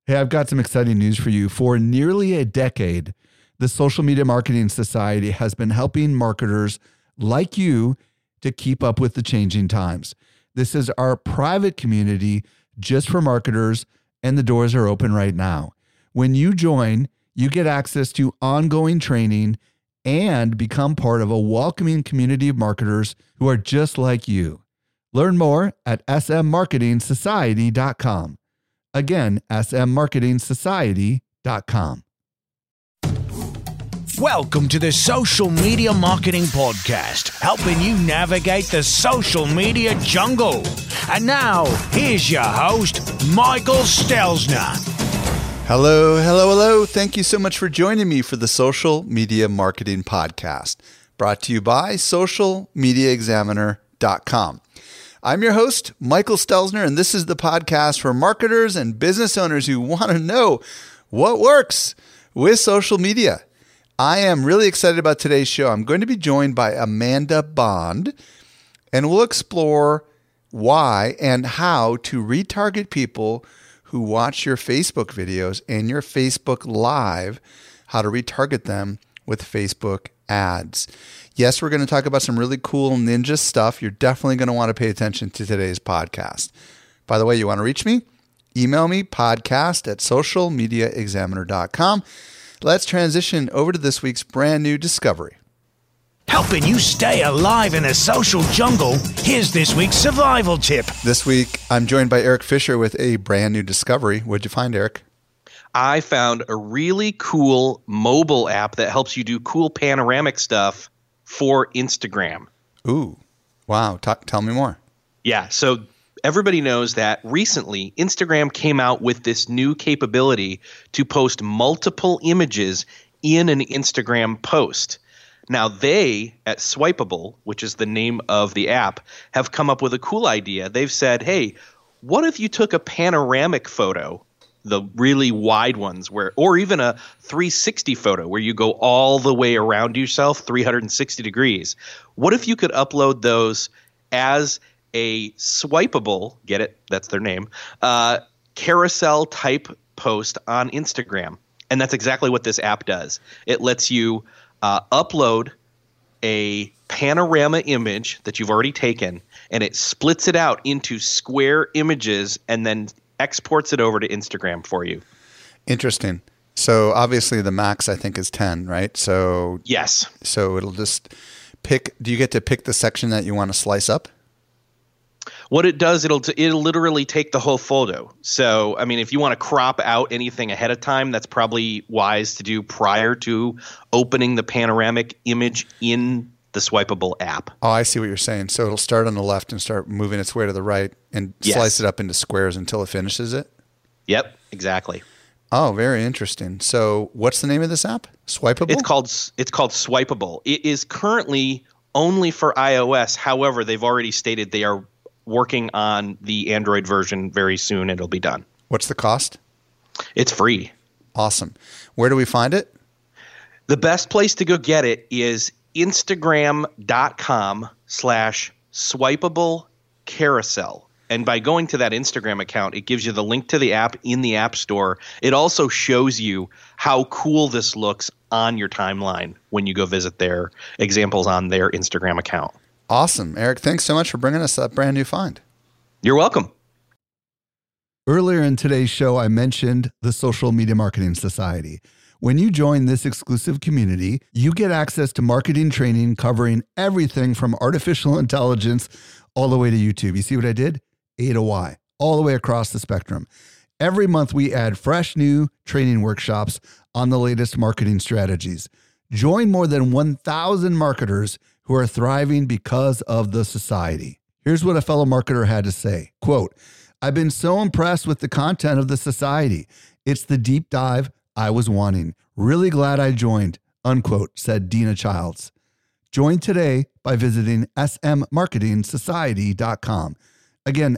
Hey, I've got some exciting news for you. For nearly a decade, the Social Media Marketing Society has been helping marketers like you to keep up with the changing times. This is our private community just for marketers, and the doors are open right now. When you join, you get access to ongoing training and become part of a welcoming community of marketers who are just like you. Learn more at smmarketingsociety.com. Again, smmarketingsociety.com. Welcome to the Social Media Marketing Podcast, helping you navigate the social media jungle. And now, here's your host, Michael Stelzner. Hello. Thank you so much for joining me for the Social Media Marketing Podcast, brought to you by socialmediaexaminer.com. I'm your host, Michael Stelzner, and this is the podcast for marketers and business owners who want to know what works with social media. I am really excited about today's show. I'm going to be joined by Amanda Bond, and we'll explore why and how to retarget people who watch your Facebook videos and your Facebook Live, how to retarget them with Facebook ads. Yes, we're going to talk about some really cool ninja stuff. You're definitely going to want to pay attention to today's podcast. By the way, you want to reach me? Email me, podcast@socialmediaexaminer.com. Let's transition over to this week's brand new discovery. Helping you stay alive in the social jungle, here's this week's survival tip. This week, I'm joined by Eric Fisher with a brand new discovery. What'd you find, Eric? I found a really cool mobile app that helps you do cool panoramic stuff for Instagram. Ooh, wow. Tell me more. Yeah, so everybody knows that recently Instagram came out with this new capability to post multiple images in an Instagram post. Now they, at Swipeable, which is the name of the app, have come up with a cool idea. They've said, hey, what if you took a panoramic photo, the really wide ones, or even a 360 photo where you go all the way around yourself 360 degrees. What if you could upload those as a swipeable, get it, that's their name, carousel type post on Instagram? And that's exactly what this app does. It lets you upload a panorama image that you've already taken, and it splits it out into square images and then exports it over to Instagram for you. Interesting. So obviously the max, I think, is 10, right? So yes. So it'll just pick. Do you get to pick the section that you want to slice up? What it does, it'll literally take the whole photo. So, I mean, if you want to crop out anything ahead of time, that's probably wise to do prior to opening the panoramic image in the Swipeable app. Oh, I see what you're saying. So it'll start on the left and start moving its way to the right and slice it up into squares until it finishes it? Yep, exactly. Oh, very interesting. So what's the name of this app? Swipeable? It's called Swipeable. It is currently only for iOS. However, they've already stated they are working on the Android version very soon. It'll be done. What's the cost? It's free. Awesome. Where do we find it? The best place to go get it is Instagram.com/swipeable carousel. And by going to that Instagram account, it gives you the link to the app in the App Store. It also shows you how cool this looks on your timeline when you go visit their examples on their Instagram account. Awesome. Eric, thanks so much for bringing us that brand new find. You're welcome. Earlier in today's show, I mentioned the Social Media Marketing Society. When you join this exclusive community, you get access to marketing training covering everything from artificial intelligence all the way to YouTube. You see what I did? A to Y, all the way across the spectrum. Every month, we add fresh new training workshops on the latest marketing strategies. Join more than 1,000 marketers who are thriving because of the society. Here's what a fellow marketer had to say. Quote, "I've been so impressed with the content of the society. It's the deep dive I was wanting. Really glad I joined," unquote, said Dina Childs. Join today by visiting smmarketingsociety.com. Again,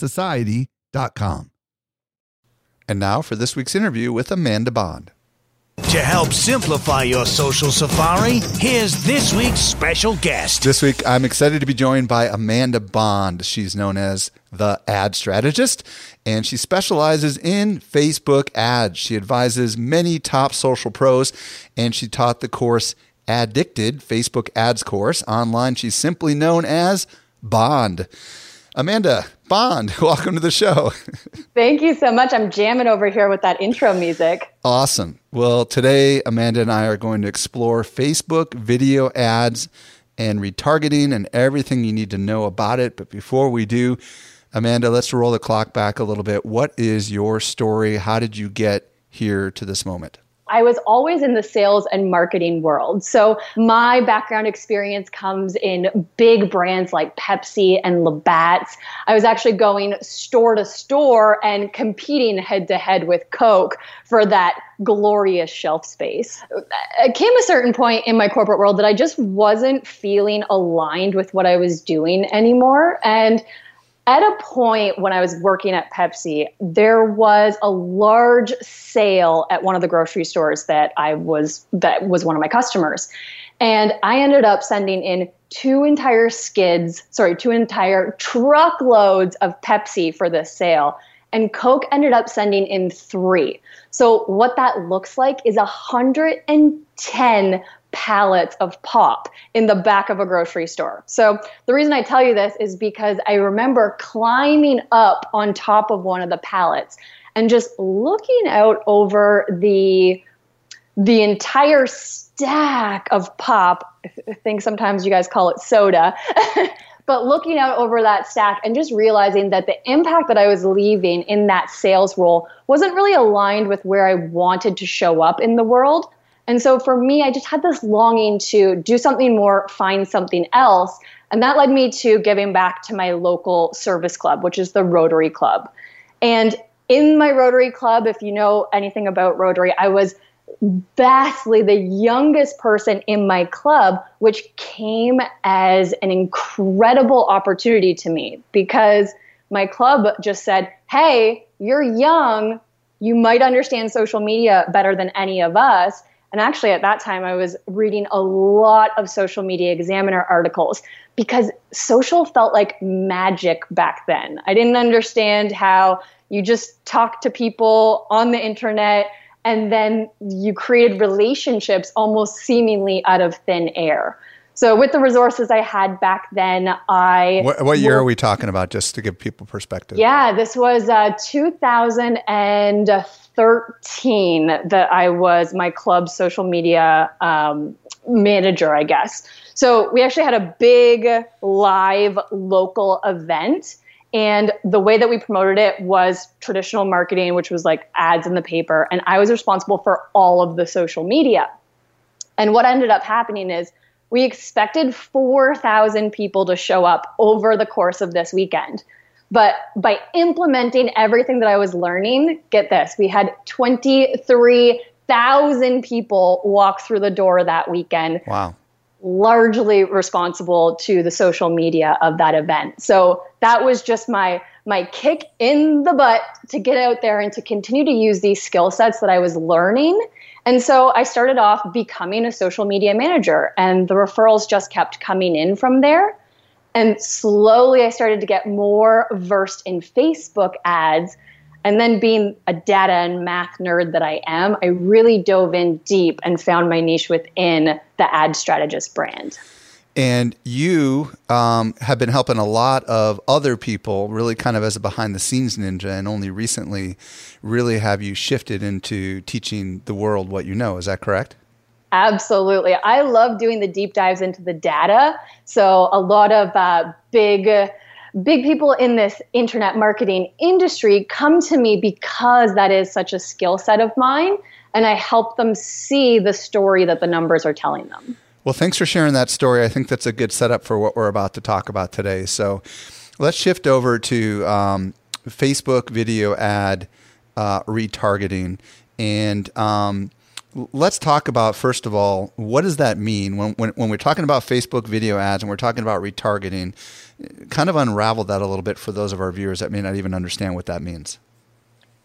smmarketingsociety.com. And now for this week's interview with Amanda Bond. To help simplify your social safari, here's this week's special guest. This week, I'm excited to be joined by Amanda Bond. She's known as the ad strategist, and she specializes in Facebook ads. She advises many top social pros, and she taught the course Addicted Facebook Ads course. Online, she's simply known as Bond. Amanda Bond, welcome to the show. Thank you so much. I'm jamming over here with that intro music. Awesome. Well, today, Amanda and I are going to explore Facebook video ads and retargeting and everything you need to know about it. But before we do, Amanda, let's roll the clock back a little bit. What is your story? How did you get here to this moment? I was always in the sales and marketing world. So my background experience comes in big brands like Pepsi and Labatt's. I was actually going store to store and competing head to head with Coke for that glorious shelf space. It came a certain point in my corporate world that I just wasn't feeling aligned with what I was doing anymore. And at a point when I was working at Pepsi, there was a large sale at one of the grocery stores that was one of my customers. And I ended up sending in two entire truckloads of Pepsi for this sale. And Coke ended up sending in 3. So what that looks like is 110 pallets of pop in the back of a grocery store. So the reason I tell you this is because I remember climbing up on top of one of the pallets and just looking out over the entire stack of pop. I think sometimes you guys call it soda. But looking out over that stack and just realizing that the impact that I was leaving in that sales role wasn't really aligned with where I wanted to show up in the world. And so for me, I just had this longing to do something more, find something else. And that led me to giving back to my local service club, which is the Rotary Club. And in my Rotary Club, if you know anything about Rotary, I was vastly the youngest person in my club, which came as an incredible opportunity to me because my club just said, hey, you're young. You might understand social media better than any of us. And actually, at that time, I was reading a lot of Social Media Examiner articles because social felt like magic back then. I didn't understand how you just talk to people on the internet and then you created relationships almost seemingly out of thin air. So with the resources I had back then, What year are we talking about, just to give people perspective? Yeah, this was 2013 that I was my club's social media manager, I guess. So we actually had a big live local event. And the way that we promoted it was traditional marketing, which was like ads in the paper. And I was responsible for all of the social media. And what ended up happening is we expected 4,000 people to show up over the course of this weekend. But by implementing everything that I was learning, get this, we had 23,000 people walk through the door that weekend. Wow. Largely responsible to the social media of that event. So that was just my kick in the butt to get out there and to continue to use these skill sets that I was learning. And so I started off becoming a social media manager, and the referrals just kept coming in from there. And slowly I started to get more versed in Facebook ads. And then being a data and math nerd that I am, I really dove in deep and found my niche within the ad strategist brand. And you have been helping a lot of other people, really kind of as a behind-the-scenes ninja, and only recently really have you shifted into teaching the world what you know. Is that correct? Absolutely. I love doing the deep dives into the data. So a lot of big people in this internet marketing industry come to me because that is such a skill set of mine, and I help them see the story that the numbers are telling them. Well, thanks for sharing that story. I think that's a good setup for what we're about to talk about today. So let's shift over to Facebook video ad retargeting. And let's talk about, first of all, what does that mean? When we're talking about Facebook video ads and we're talking about retargeting, kind of unravel that a little bit for those of our viewers that may not even understand what that means.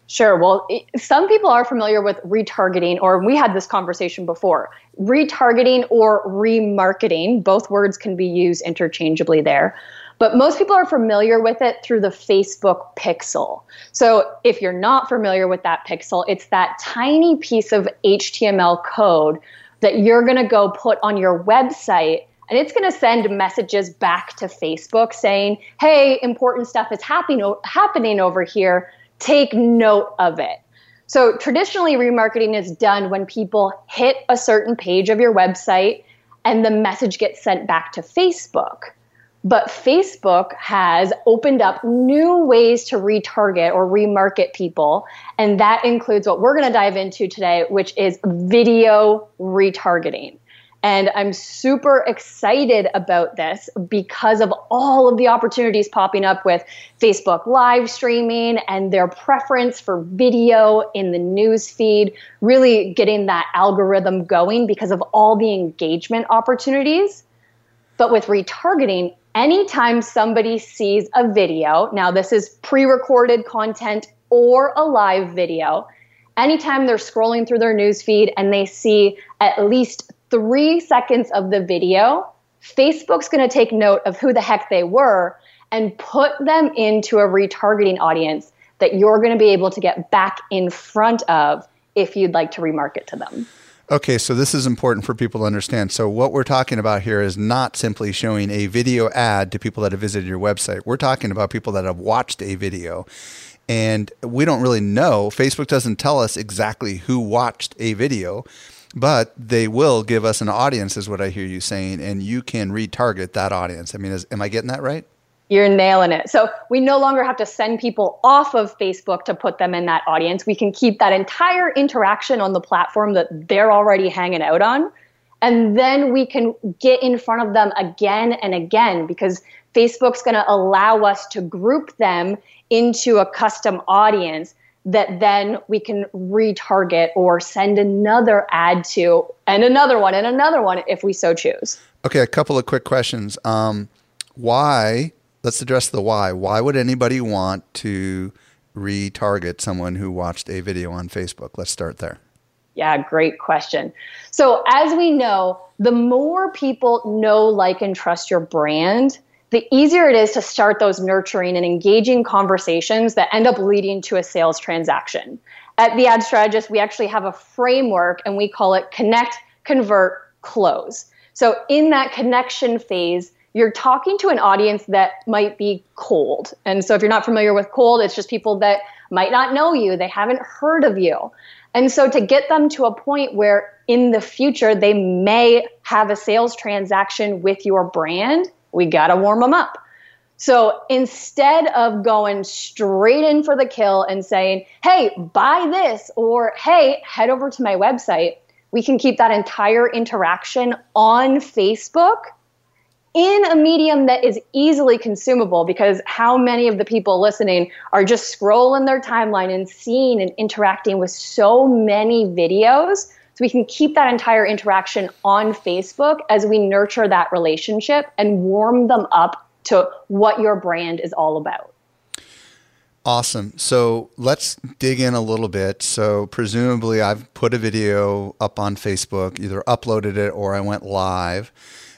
Sure. Well, some people are familiar with retargeting, or we had this conversation before. Retargeting or remarketing, both words can be used interchangeably there. But most people are familiar with it through the Facebook pixel. So if you're not familiar with that pixel, it's that tiny piece of HTML code that you're going to go put on your website, and it's going to send messages back to Facebook saying, hey, important stuff is happening over here. Take note of it. So traditionally, remarketing is done when people hit a certain page of your website and the message gets sent back to Facebook. But Facebook has opened up new ways to retarget or remarket people, and that includes what we're going to dive into today, which is video retargeting. And I'm super excited about this because of all of the opportunities popping up with Facebook live streaming and their preference for video in the news feed, really getting that algorithm going because of all the engagement opportunities. But with retargeting, anytime somebody sees a video, now this is pre-recorded content or a live video, anytime they're scrolling through their news feed and they see at least 3 seconds of the video, Facebook's going to take note of who the heck they were and put them into a retargeting audience that you're going to be able to get back in front of if you'd like to remarket to them. Okay, so this is important for people to understand. So what we're talking about here is not simply showing a video ad to people that have visited your website. We're talking about people that have watched a video. And we don't really know. Facebook doesn't tell us exactly who watched a video, but they will give us an audience, is what I hear you saying, and you can retarget that audience. I mean, am I getting that right? You're nailing it. So we no longer have to send people off of Facebook to put them in that audience. We can keep that entire interaction on the platform that they're already hanging out on. And then we can get in front of them again and again because Facebook's going to allow us to group them into a custom audience that then we can retarget or send another ad to, and another one if we so choose. Okay, a couple of quick questions. Why? Let's address the why. Why would anybody want to retarget someone who watched a video on Facebook? Let's start there. Yeah, great question. So as we know, the more people know, like, and trust your brand, the easier it is to start those nurturing and engaging conversations that end up leading to a sales transaction. At The Ad Strategist, we actually have a framework and we call it connect, convert, close. So in that connection phase, you're talking to an audience that might be cold. And so if you're not familiar with cold, it's just people that might not know you. They haven't heard of you. And so to get them to a point where in the future they may have a sales transaction with your brand, we got to warm them up. So instead of going straight in for the kill and saying, hey, buy this, or hey, head over to my website, we can keep that entire interaction on Facebook in a medium that is easily consumable, because how many of the people listening are just scrolling their timeline and seeing and interacting with so many videos. So we can keep that entire interaction on Facebook as we nurture that relationship and warm them up to what your brand is all about. Awesome. So let's dig in a little bit. So presumably I've put a video up on Facebook, either uploaded it or I went live.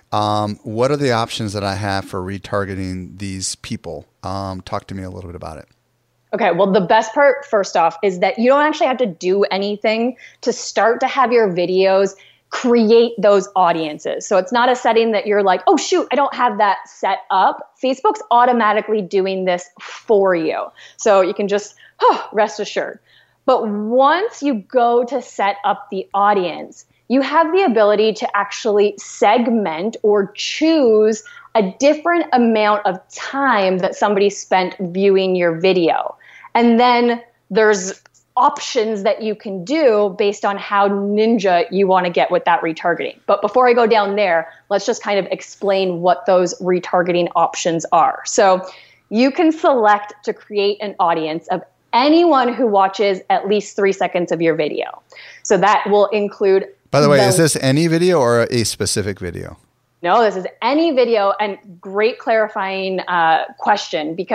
What are the options that I have for retargeting these people? Talk to me a little bit about it. Okay, well, the best part, first off, is that you don't actually have to do anything to start to have your videos create those audiences. So it's not a setting that you're like, oh, shoot, I don't have that set up. Facebook's automatically doing this for you. So you can just rest assured. But once you go to set up the audience, you have the ability to actually segment or choose a different amount of time that somebody spent viewing your video. And then there's options that you can do based on how ninja you want to get with that retargeting. But before I go down there, let's just kind of explain what those retargeting options are. So you can select to create an audience of anyone who watches at least 3 seconds of your video. So that will include... By the way, is this any video or a specific video? No, this is any video, and great clarifying question, because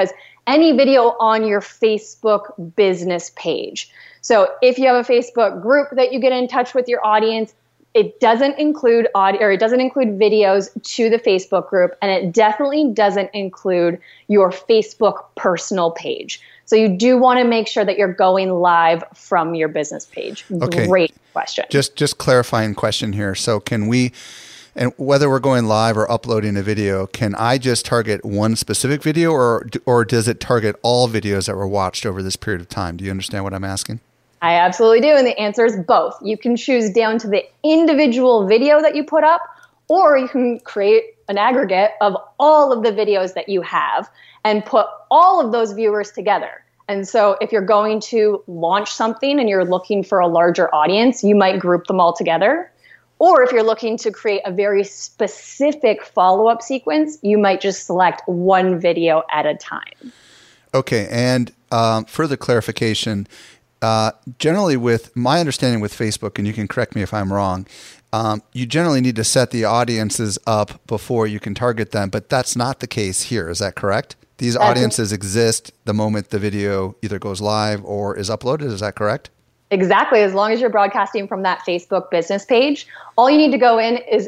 any video on your Facebook business page. So if you have a Facebook group that you get in touch with your audience, it doesn't include audio, or it doesn't include videos to the Facebook group, and it definitely doesn't include your Facebook personal page. So you do want to make sure that you're going live from your business page. Okay. Great question. Just clarifying question here. So can we, and whether we're going live or uploading a video, can I just target one specific video, or does it target all videos that were watched over this period of time? Do you understand what I'm asking? I absolutely do, and the answer is both. You can choose down to the individual video that you put up, or you can create an aggregate of all of the videos that you have and put all of those viewers together. And so if you're going to launch something and you're looking for a larger audience, you might group them all together. Or if you're looking to create a very specific follow-up sequence, you might just select one video at a time. Okay, and further clarification, generally with my understanding with Facebook, and you can correct me if I'm wrong, you generally need to set the audiences up before you can target them, but that's not the case here. Is that correct? These audiences exist the moment the video either goes live or is uploaded. Is that correct? Exactly. As long as you're broadcasting from that Facebook business page, all you need to go in is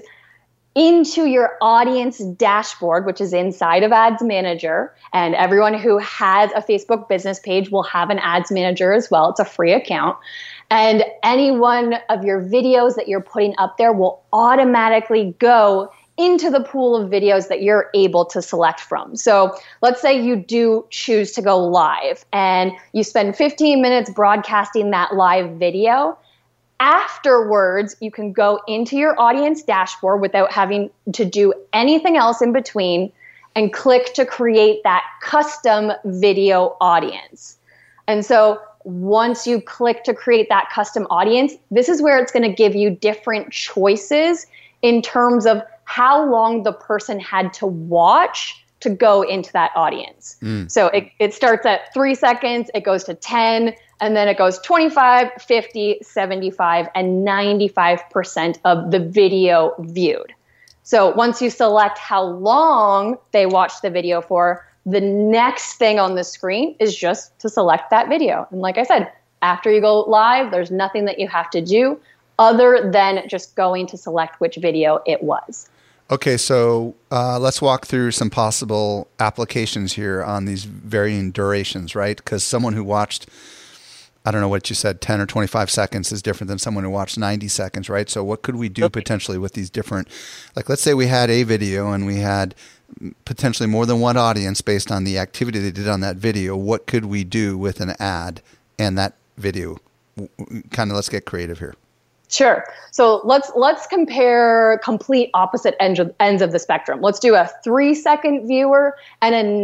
into your audience dashboard, which is inside of Ads Manager. And everyone who has a Facebook business page will have an Ads Manager as well. It's a free account. And any one of your videos that you're putting up there will automatically go into the pool of videos that you're able to select from. So let's say you do choose to go live and you spend 15 minutes broadcasting that live video. Afterwards, you can go into your audience dashboard without having to do anything else in between and click to create that custom video audience. And so once you click to create that custom audience, this is where it's going to give you different choices in terms of how long the person had to watch to go into that audience. So it starts at 3 seconds, it goes to 10, and then it goes 25, 50, 75, and 95% of the video viewed. So once you select how long they watched the video for, the next thing on the screen is just to select that video. And like I said, after you go live, there's nothing that you have to do other than just going to select which video it was. Okay, so let's walk through some possible applications here on these varying durations, right? Because someone who watched, I don't know what you said, 10 or 25 seconds is different than someone who watched 90 seconds, right? So what could we do potentially with these different, like let's say we had a video and we had potentially more than one audience based on the activity they did on that video. What could we do with an ad and that video? Kind of let's get creative here. Sure. So let's compare complete opposite ends of the spectrum. Let's do a 3-second viewer and a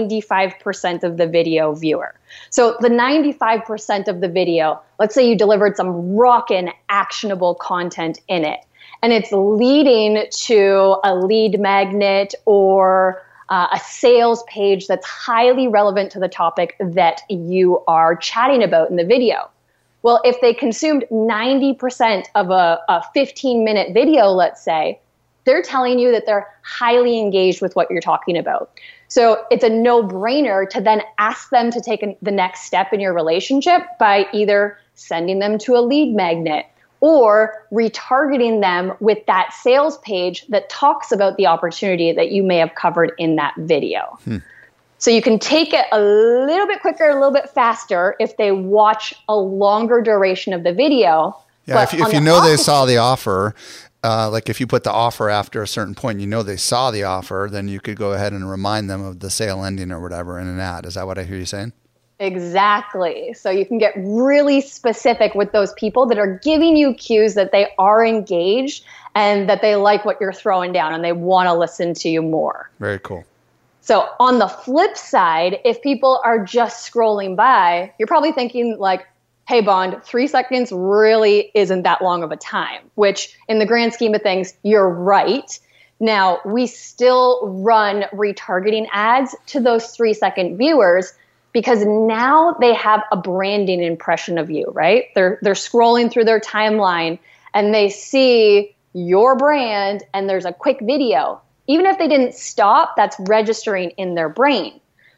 95% of the video viewer. So the 95% of the video, let's say you delivered some rockin' actionable content in it, and it's leading to a lead magnet or a sales page that's highly relevant to the topic that you are chatting about in the video. Well, if they consumed 90% of a 15-minute video, let's say, they're telling you that they're highly engaged with what you're talking about. So it's a no-brainer to then ask them to take the next step in your relationship by either sending them to a lead magnet or retargeting them with that sales page that talks about the opportunity that you may have covered in that video. So you can take it a little bit quicker, a little bit faster if they watch a longer duration of the video. Yeah, if you know they saw the offer, like if you put the offer after a certain point, you know they saw the offer, then you could go ahead and remind them of the sale ending or whatever in an ad. Is that what I hear you saying? Exactly. So you can get really specific with those people that are giving you cues that they are engaged and that they like what you're throwing down and they want to listen to you more. Very cool. So on the flip side, if people are just scrolling by, you're probably thinking like, hey, Bond, 3 seconds really isn't that long of a time, which in the grand scheme of things, you're right. Now, we still run retargeting ads to those 3-second viewers because now they have a branding impression of you, right? They're scrolling through their timeline and they see your brand and there's a quick video. Even if they didn't stop, that's registering in their brain.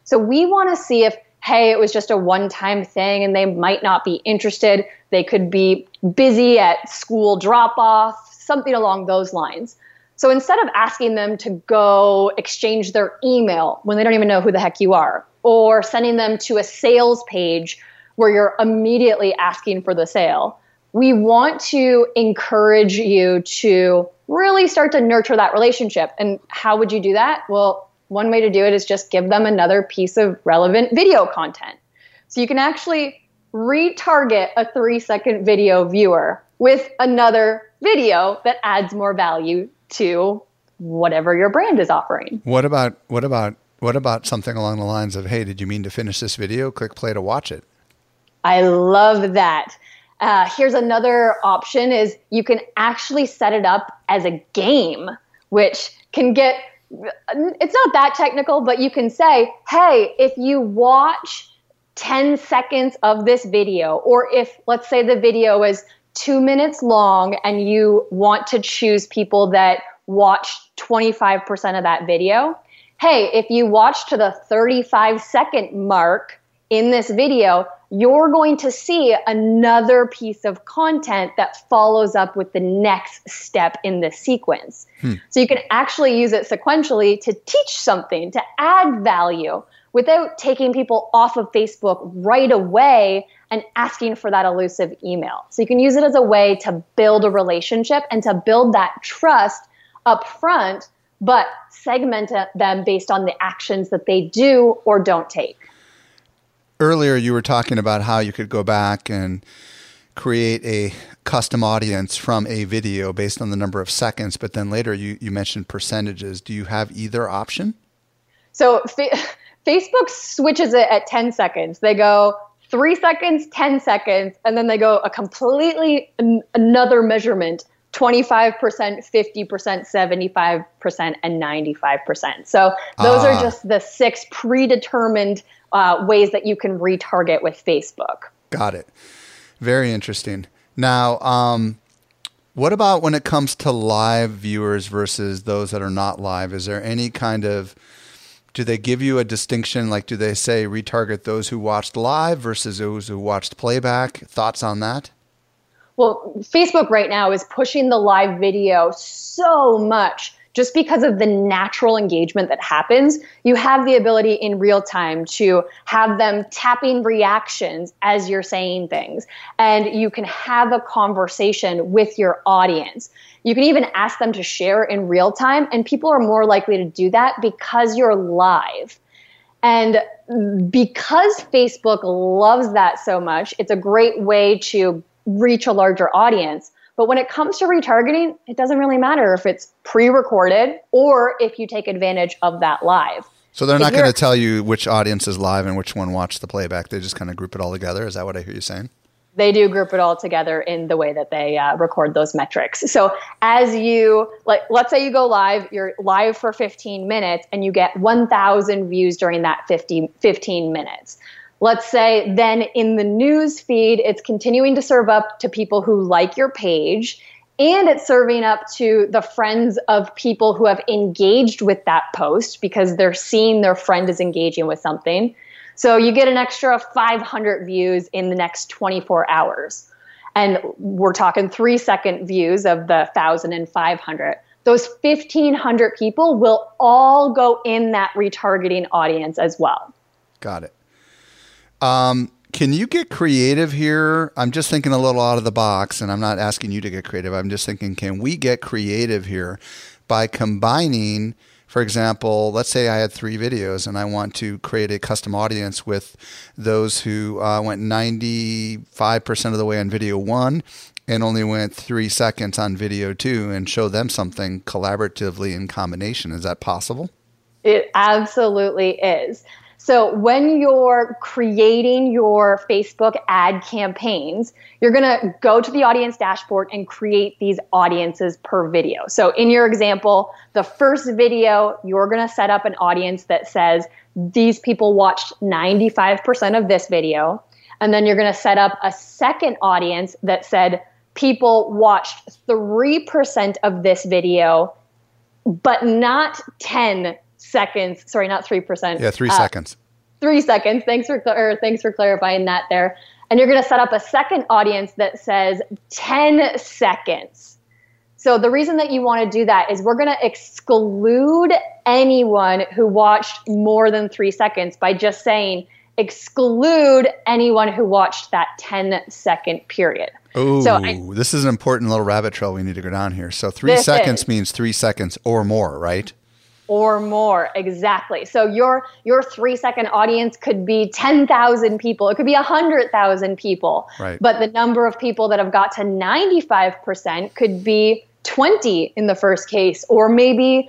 So we want to see if, hey, it was just a one-time thing and they might not be interested. They could be busy at school drop-off, something along those lines. So instead of asking them to go exchange their email when they don't even know who the heck you are, or sending them to a sales page where you're immediately asking for the sale, we want to encourage you to really start to nurture that relationship. And how would you do that? Well, one way to do it is just give them another piece of relevant video content. So you can actually retarget a 3-second video viewer with another video that adds more value to whatever your brand is offering. What about something along the lines of, hey, did you mean to finish this video? Click play to watch it. I love that. Here's another option is you can actually set it up as a game, which can get, it's not that technical, but you can say, hey, if you watch 10 seconds of this video, or if, let's say the video is 2 minutes long and you want to choose people that watch 25% of that video, hey, if you watch to the 35-second mark in this video, you're going to see another piece of content that follows up with the next step in this sequence. So you can actually use it sequentially to teach something, to add value without taking people off of Facebook right away and asking for that elusive email. So you can use it as a way to build a relationship and to build that trust up front, but segment them based on the actions that they do or don't take. Earlier, you were talking about how you could go back and create a custom audience from a video based on the number of seconds, but then later you mentioned percentages. Do you have either option? So Facebook switches it at 10 seconds. They go 3 seconds, 10 seconds, and then they go a completely another measurement, 25%, 50%, 75%, and 95%. So those are just the 6 predetermined ways that you can retarget with Facebook. Got it. Very interesting. Now, what about when it comes to live viewers versus those that are not live? Is there any kind of, do they give you a distinction? Like, do they say retarget those who watched live versus those who watched playback? Thoughts on that? Well, Facebook right now is pushing the live video so much just because of the natural engagement that happens. You have the ability in real time to have them tapping reactions as you're saying things, and you can have a conversation with your audience. You can even ask them to share in real time, and people are more likely to do that because you're live. And because Facebook loves that so much, it's a great way to reach a larger audience. But when it comes to retargeting, it doesn't really matter if it's pre-recorded or if you take advantage of that live. So they're not going to tell you which audience is live and which one watched the playback. They just kind of group it all together. Is that what I hear you saying? They do group it all together in the way that they record those metrics. So as you, let's say you go live, you're live for 15 minutes and you get 1,000 views during that 15 minutes. Let's say then in the news feed, it's continuing to serve up to people who like your page, and it's serving up to the friends of people who have engaged with that post because they're seeing their friend is engaging with something. So you get an extra 500 views in the next 24 hours. And we're talking 3-second views of the 1,000 and 500. Those 1,500 people will all go in that retargeting audience as well. Got it. Can you get creative here? I'm just thinking a little out of the box, and I'm not asking you to get creative. I'm just thinking, can we get creative here by combining, for example, let's say I had 3 videos and I want to create a custom audience with those who went 95% of the way on video 1 and only went 3 seconds on video 2 and show them something collaboratively in combination. Is that possible? It absolutely is. So when you're creating your Facebook ad campaigns, you're going to go to the audience dashboard and create these audiences per video. So in your example, the first video, you're going to set up an audience that says these people watched 95% of this video. And then you're going to set up a second audience that said people watched 3% of this video, but not 10 seconds. Sorry, not 3%. Yeah, 3 seconds. 3 seconds. Thanks for clarifying that there. And you're going to set up a second audience that says 10 seconds. So the reason that you want to do that is we're going to exclude anyone who watched more than 3 seconds by just saying exclude anyone who watched that 10-second period. Oh, this is an important little rabbit trail we need to go down here. So 3 seconds means 3 seconds or more, right? Or more, exactly. So your 3-second audience could be 10,000 people. It could be 100,000 people. Right. But the number of people that have got to 95% could be 20 in the first case, or maybe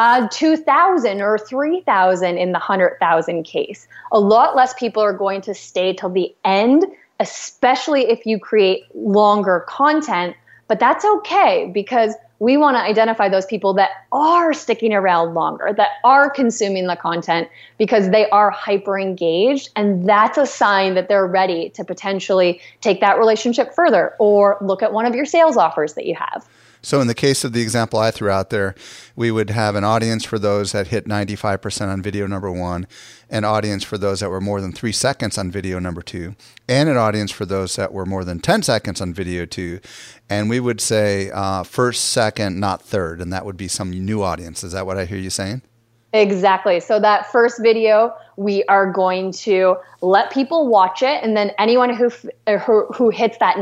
2,000 or 3,000 in the 100,000 case. A lot less people are going to stay till the end, especially if you create longer content. But that's okay, because we want to identify those people that are sticking around longer, that are consuming the content because they are hyper engaged. And that's a sign that they're ready to potentially take that relationship further or look at one of your sales offers that you have. So in the case of the example I threw out there, we would have an audience for those that hit 95% on video number 1, an audience for those that were more than 3 seconds on video number 2, and an audience for those that were more than 10 seconds on video 2. And we would say first, second, not third, and that would be some new audience. Is that what I hear you saying? Exactly. So that first video, we are going to let people watch it, and then anyone who hits that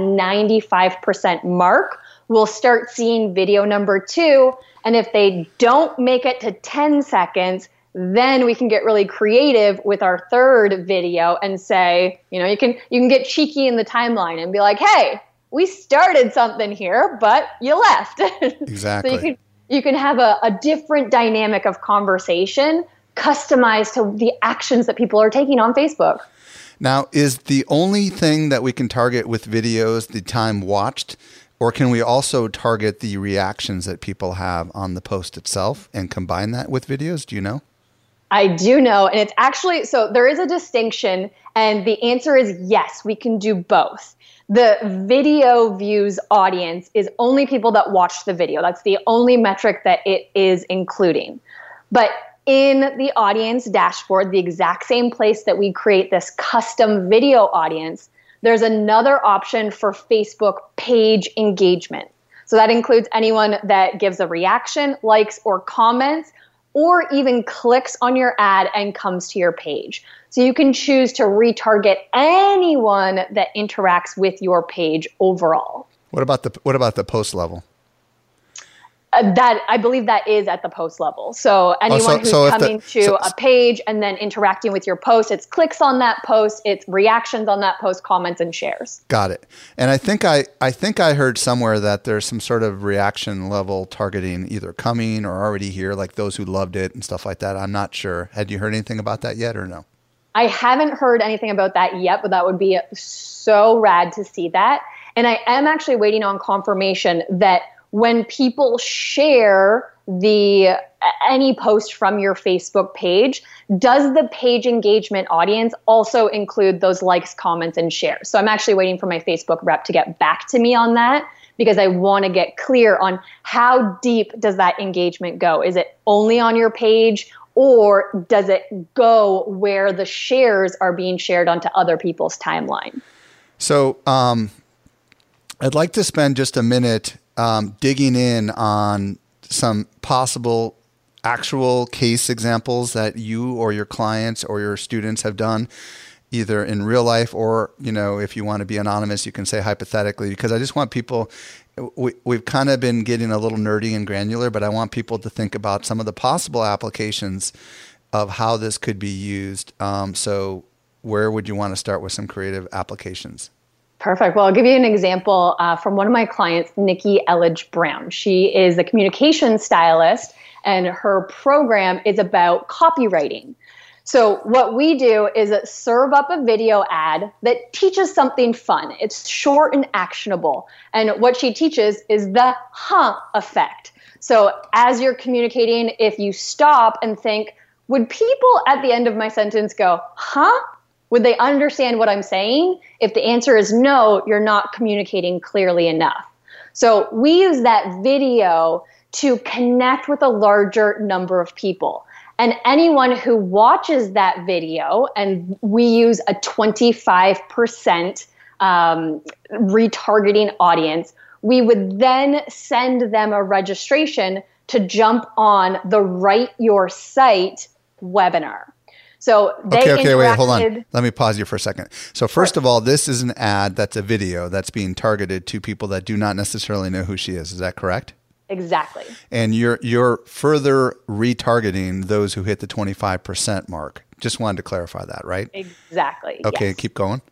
95% mark will start seeing video number 2. And if they don't make it to 10 seconds, then we can get really creative with our third video and say, you can get cheeky in the timeline and be like, hey, we started something here, but you left. Exactly. So you can have a different dynamic of conversation customized to the actions that people are taking on Facebook. Now, is the only thing that we can target with videos the time watched? Or can we also target the reactions that people have on the post itself and combine that with videos? Do you know? I do know. And it's actually, so there is a distinction, and the answer is yes, we can do both. The video views audience is only people that watch the video. That's the only metric that it is including. But in the audience dashboard, the exact same place that we create this custom video audience, there's another option for Facebook page engagement. So that includes anyone that gives a reaction, likes, or comments, or even clicks on your ad and comes to your page. So you can choose to retarget anyone that interacts with your page overall. What about the post level? That I believe that is at the post level. So anyone who's coming to a page and then interacting with your post, it's clicks on that post, it's reactions on that post, comments, and shares. Got it. And I think I heard somewhere that there's some sort of reaction level targeting, either coming or already here, like those who loved it and stuff like that. I'm not sure. Had you heard anything about that yet or no? I haven't heard anything about that yet, but that would be so rad to see that. And I am actually waiting on confirmation that when people share any post from your Facebook page, does the page engagement audience also include those likes, comments, and shares? So I'm actually waiting for my Facebook rep to get back to me on that, because I want to get clear on how deep does that engagement go? Is it only on your page, or does it go where the shares are being shared onto other people's timeline? So I'd like to spend just a minute digging in on some possible actual case examples that you or your clients or your students have done, either in real life or, if you want to be anonymous, you can say hypothetically, because I just want people, we've kind of been getting a little nerdy and granular, but I want people to think about some of the possible applications of how this could be used. So where would you want to start with some creative applications? Perfect. Well, I'll give you an example from one of my clients, Nikki Elledge Brown. She is a communications stylist, and her program is about copywriting. So what we do is serve up a video ad that teaches something fun. It's short and actionable. And what she teaches is the effect. So as you're communicating, if you stop and think, would people at the end of my sentence go, Would they understand what I'm saying? If the answer is no, you're not communicating clearly enough. So we use that video to connect with a larger number of people. And anyone who watches that video, and we use a 25% retargeting audience, we would then send them a registration to jump on the Write Your Site webinar. So they Okay, wait, hold on. Let me pause you for a second. So first of all, this is an ad that's a video that's being targeted to people that do not necessarily know who she is. Is that correct? Exactly. And you're further retargeting those who hit the 25% mark. Just wanted to clarify that, right? Exactly. Okay, yes. Keep going.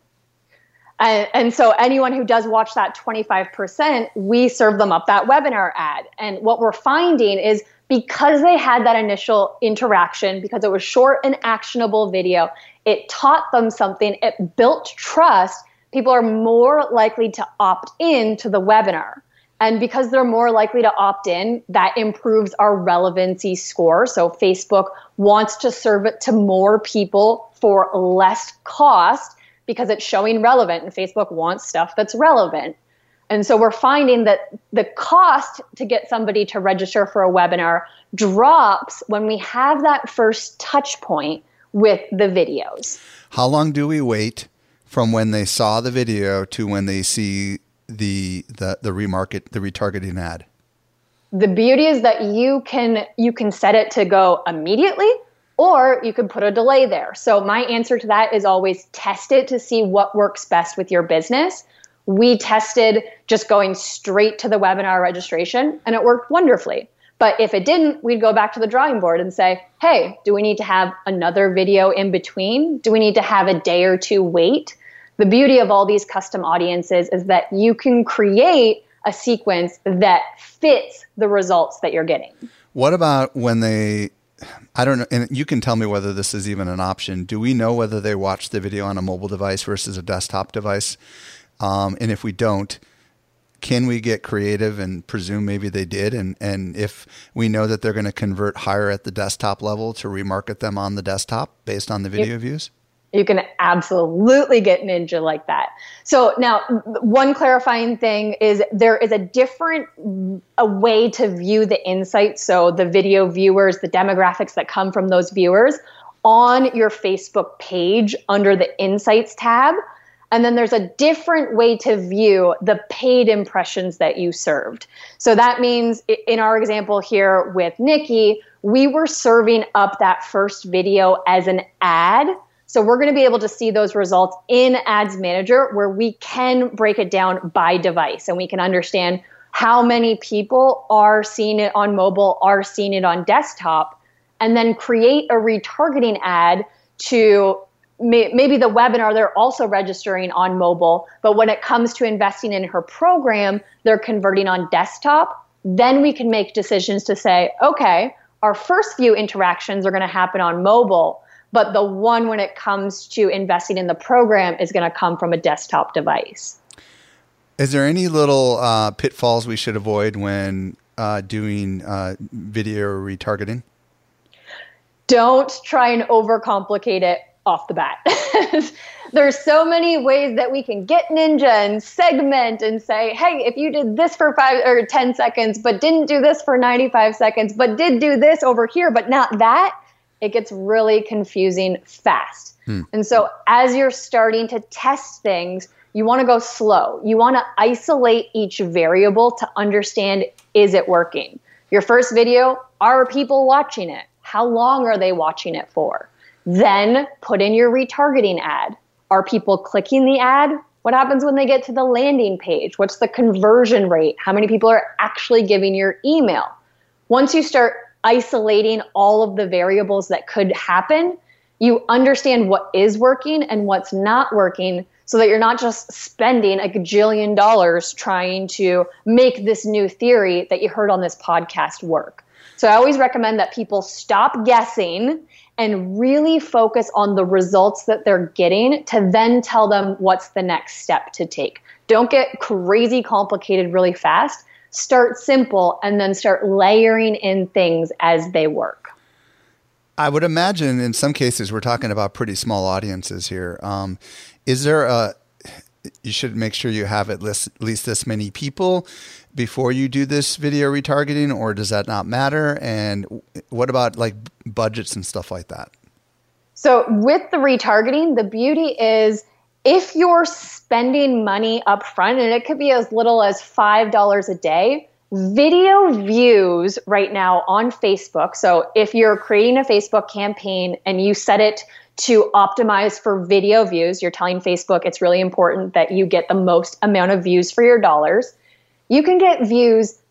And so anyone who does watch that 25%, we serve them up that webinar ad. And what we're finding is because they had that initial interaction, because it was short and actionable video, it taught them something, it built trust, people are more likely to opt in to the webinar. And because they're more likely to opt in, that improves our relevancy score. So Facebook wants to serve it to more people for less cost because it's showing relevant, and Facebook wants stuff that's relevant. And so we're finding that the cost to get somebody to register for a webinar drops when we have that first touch point with the videos. How long do we wait from when they saw the video to when they see the retargeting ad? The beauty is that you can set it to go immediately, or you can put a delay there. So my answer to that is always test it to see what works best with your business. We tested just going straight to the webinar registration, and it worked wonderfully. But if it didn't, we'd go back to the drawing board and say, hey, do we need to have another video in between? Do we need to have a day or two wait? The beauty of all these custom audiences is that you can create a sequence that fits the results that you're getting. What about when I don't know, and you can tell me whether this is even an option. Do we know whether they watched the video on a mobile device versus a desktop device? And if we don't, can we get creative and presume maybe they did? And if we know that they're going to convert higher at the desktop level, to remarket them on the desktop based on the video views? You can absolutely get Ninja like that. So now, one clarifying thing is there is a way to view the insights. So the video viewers, the demographics that come from those viewers on your Facebook page under the Insights tab. And then there's a different way to view the paid impressions that you served. So that means in our example here with Nikki, we were serving up that first video as an ad. So we're going to be able to see those results in Ads Manager, where we can break it down by device, and we can understand how many people are seeing it on mobile, are seeing it on desktop, and then create a retargeting ad to maybe the webinar, they're also registering on mobile, but when it comes to investing in her program, they're converting on desktop. Then we can make decisions to say, okay, our first few interactions are going to happen on mobile, but the one when it comes to investing in the program is going to come from a desktop device. Is there any little pitfalls we should avoid when doing video retargeting? Don't try and overcomplicate it off the bat. There's so many ways that we can get Ninja and segment and say, hey, if you did this for 5 or 10 seconds, but didn't do this for 95 seconds, but did do this over here, but not that, it gets really confusing fast. And so as you're starting to test things, you want to go slow. You want to isolate each variable to understand, is it working? Your first video, are people watching it? How long are they watching it for? Then put in your retargeting ad. Are people clicking the ad? What happens when they get to the landing page? What's the conversion rate? How many people are actually giving your email? Once you start isolating all of the variables that could happen, you understand what is working and what's not working, so that you're not just spending a gajillion dollars trying to make this new theory that you heard on this podcast work. So I always recommend that people stop guessing and really focus on the results that they're getting to then tell them what's the next step to take. Don't get crazy complicated really fast. Start simple and then start layering in things as they work. I would imagine in some cases we're talking about pretty small audiences here. Is there you should make sure you have at least this many people before you do this video retargeting, or does that not matter? And what about like budgets and stuff like that? So with the retargeting, the beauty is if you're spending money up front, and it could be as little as $5 a day, video views right now on Facebook. So if you're creating a Facebook campaign and you set it to optimize for video views, you're telling Facebook it's really important that you get the most amount of views for your dollars. You can get views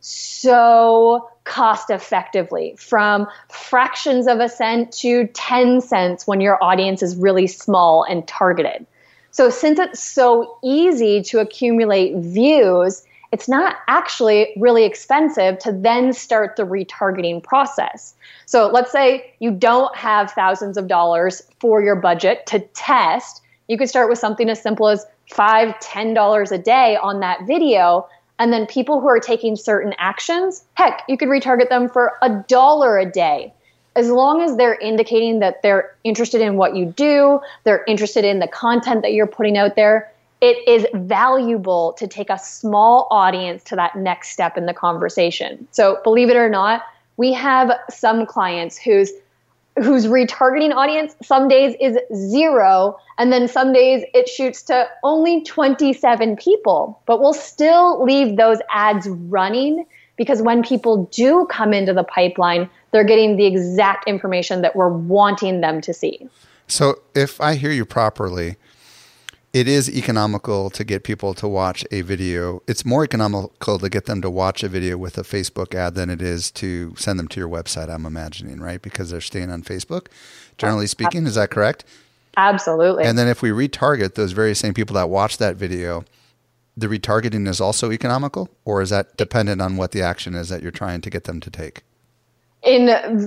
so cost effectively, from fractions of a cent to 10 cents when your audience is really small and targeted. So since it's so easy to accumulate views, it's not actually really expensive to then start the retargeting process. So let's say you don't have thousands of dollars for your budget to test. You could start with something as simple as $5, $10 a day on that video. And then people who are taking certain actions, heck, you could retarget them for $1 a day. As long as they're indicating that they're interested in what you do, they're interested in the content that you're putting out there, it is valuable to take a small audience to that next step in the conversation. So believe it or not, we have some clients whose retargeting audience some days is 0, and then some days it shoots to only 27 people. But we'll still leave those ads running because when people do come into the pipeline, they're getting the exact information that we're wanting them to see. So if I hear you properly, it is economical to get people to watch a video. It's more economical to get them to watch a video with a Facebook ad than it is to send them to your website, I'm imagining, right? Because they're staying on Facebook, generally speaking. Is that correct? Absolutely. And then if we retarget those very same people that watch that video, the retargeting is also economical, or is that dependent on what the action is that you're trying to get them to take? In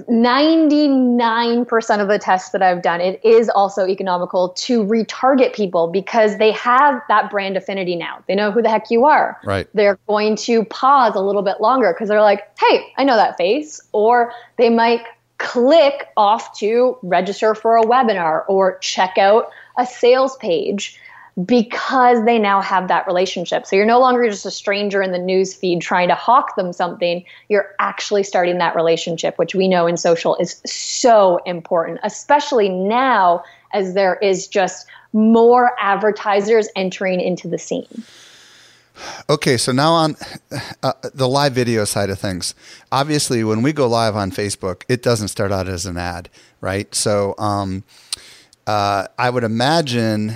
99% of the tests that I've done, it is also economical to retarget people because they have that brand affinity now. They know who the heck you are. Right. They're going to pause a little bit longer because they're like, hey, I know that face. Or they might click off to register for a webinar or check out a sales page because they now have that relationship. So you're no longer just a stranger in the news feed trying to hawk them something. You're actually starting that relationship, which we know in social is so important, especially now as there is just more advertisers entering into the scene. Okay, so now on the live video side of things. Obviously, when we go live on Facebook, it doesn't start out as an ad, right? So I would imagine,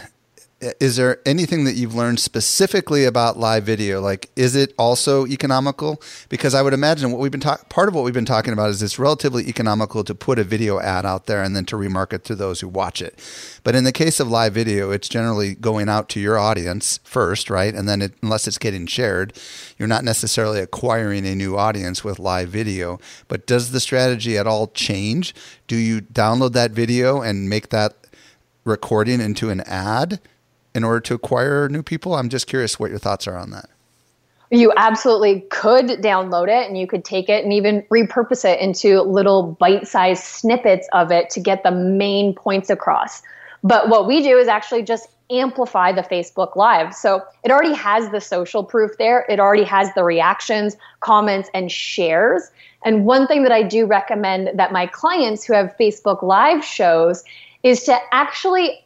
is there anything that you've learned specifically about live video? Like, is it also economical? Because I would imagine part of what we've been talking about is it's relatively economical to put a video ad out there and then to remarket to those who watch it. But in the case of live video, it's generally going out to your audience first, right? And then unless it's getting shared, you're not necessarily acquiring a new audience with live video. But does the strategy at all change? Do you download that video and make that recording into an ad in order to acquire new people? I'm just curious what your thoughts are on that. You absolutely could download it, and you could take it and even repurpose it into little bite-sized snippets of it to get the main points across. But what we do is actually just amplify the Facebook Live. So it already has the social proof there. It already has the reactions, comments, and shares. And one thing that I do recommend that my clients who have Facebook Live shows is to actually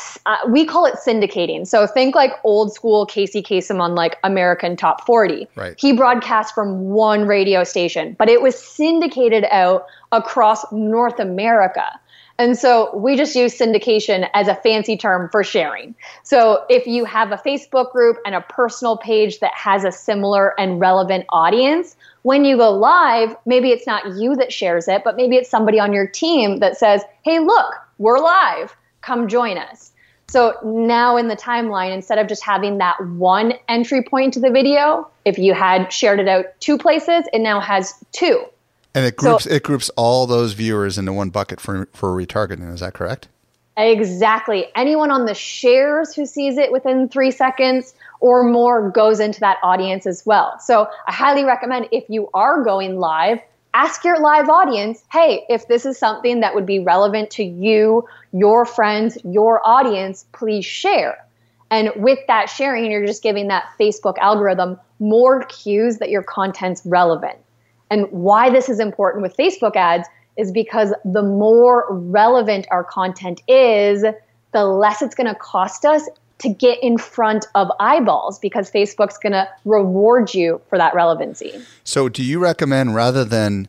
we call it syndicating. So think like old school Casey Kasem on like American Top 40. Right. He broadcast from one radio station, but it was syndicated out across North America. And so we just use syndication as a fancy term for sharing. So if you have a Facebook group and a personal page that has a similar and relevant audience, when you go live, maybe it's not you that shares it, but maybe it's somebody on your team that says, hey, look, we're live. Come join us. So now in the timeline, instead of just having that one entry point to the video, if you had shared it out 2 places, it now has 2. And it groups all those viewers into one bucket for retargeting. Is that correct? Exactly. Anyone on the shares who sees it within 3 seconds or more goes into that audience as well. So I highly recommend, if you are going live, ask your live audience, hey, if this is something that would be relevant to you, your friends, your audience, please share. And with that sharing, you're just giving that Facebook algorithm more cues that your content's relevant. And why this is important with Facebook ads is because the more relevant our content is, the less it's going to cost us to get in front of eyeballs, because Facebook's going to reward you for that relevancy. So do you recommend, rather than,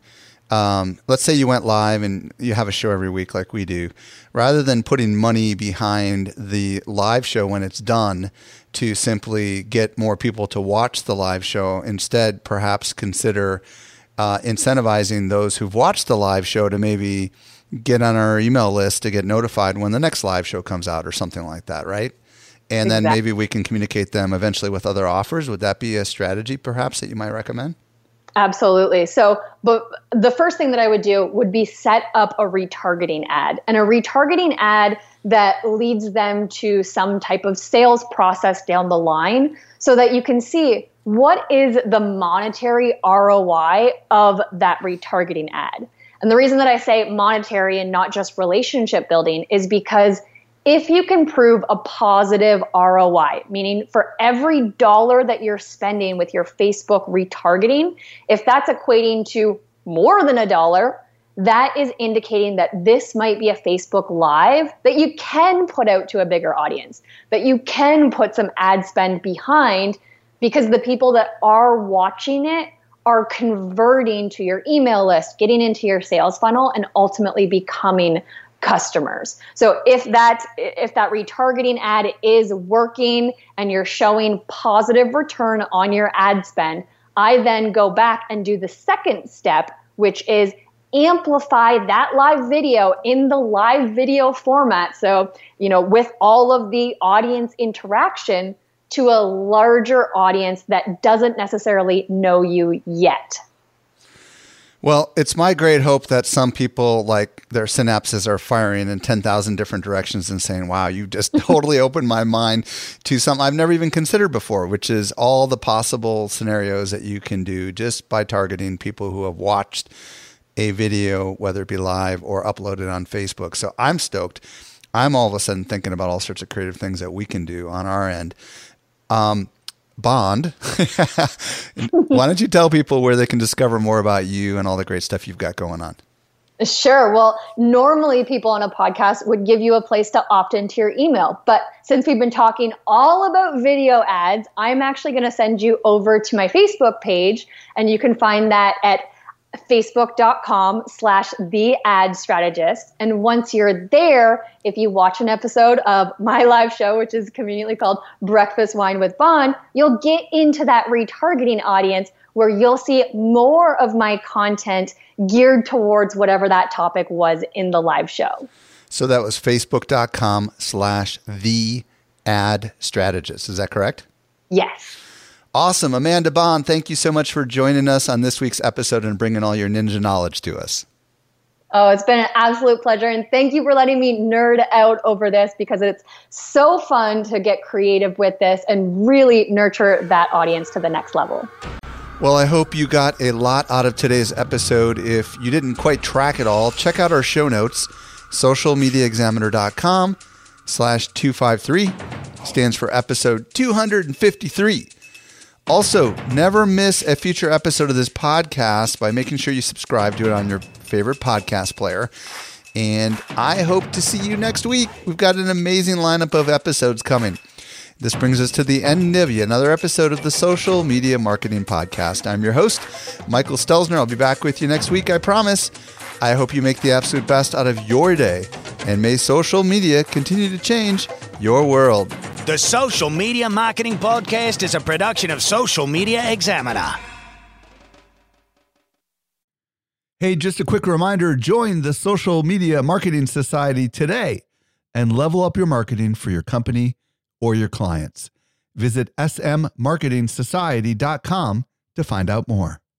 let's say you went live and you have a show every week like we do, rather than putting money behind the live show when it's done to simply get more people to watch the live show, instead perhaps consider incentivizing those who've watched the live show to maybe get on our email list to get notified when the next live show comes out or something like that, right? And then maybe we can communicate them eventually with other offers. Would that be a strategy perhaps that you might recommend? Absolutely. So, but the first thing that I would do would be set up a retargeting ad, and a retargeting ad that leads them to some type of sales process down the line, so that you can see what is the monetary ROI of that retargeting ad. And the reason that I say monetary and not just relationship building is because if you can prove a positive ROI, meaning for every dollar that you're spending with your Facebook retargeting, if that's equating to more than $1, that is indicating that this might be a Facebook Live that you can put out to a bigger audience, that you can put some ad spend behind, because the people that are watching it are converting to your email list, getting into your sales funnel, and ultimately becoming customers. So if that retargeting ad is working and you're showing positive return on your ad spend, I then go back and do the second step, which is amplify that live video in the live video format. So, with all of the audience interaction to a larger audience that doesn't necessarily know you yet. Well, it's my great hope that some people, like, their synapses are firing in 10,000 different directions and saying, wow, you just totally opened my mind to something I've never even considered before, which is all the possible scenarios that you can do just by targeting people who have watched a video, whether it be live or uploaded on Facebook. So I'm stoked. I'm all of a sudden thinking about all sorts of creative things that we can do on our end. Bond, why don't you tell people where they can discover more about you and all the great stuff you've got going on? Sure. Well, normally people on a podcast would give you a place to opt into your email. But since we've been talking all about video ads, I'm actually going to send you over to my Facebook page, and you can find that at facebook.com/theadstrategist. And once you're there, if you watch an episode of my live show, which is conveniently called Breakfast Wine with Bond, you'll get into that retargeting audience where you'll see more of my content geared towards whatever that topic was in the live show. So that was facebook.com/theadstrategist. Is that correct? Yes. Awesome. Amanda Bond, thank you so much for joining us on this week's episode and bringing all your ninja knowledge to us. Oh, it's been an absolute pleasure. And thank you for letting me nerd out over this, because it's so fun to get creative with this and really nurture that audience to the next level. Well, I hope you got a lot out of today's episode. If you didn't quite track it all, check out our show notes, socialmediaexaminer.com/253. Stands for episode 253. Also, never miss a future episode of this podcast by making sure you subscribe to it on your favorite podcast player. And I hope to see you next week. We've got an amazing lineup of episodes coming. This brings us to the end of another episode of the Social Media Marketing Podcast. I'm your host, Michael Stelzner. I'll be back with you next week, I promise. I hope you make the absolute best out of your day, and may social media continue to change your world. The Social Media Marketing Podcast is a production of Social Media Examiner. Hey, just a quick reminder, join the Social Media Marketing Society today and level up your marketing for your company or your clients. Visit smmarketingsociety.com to find out more.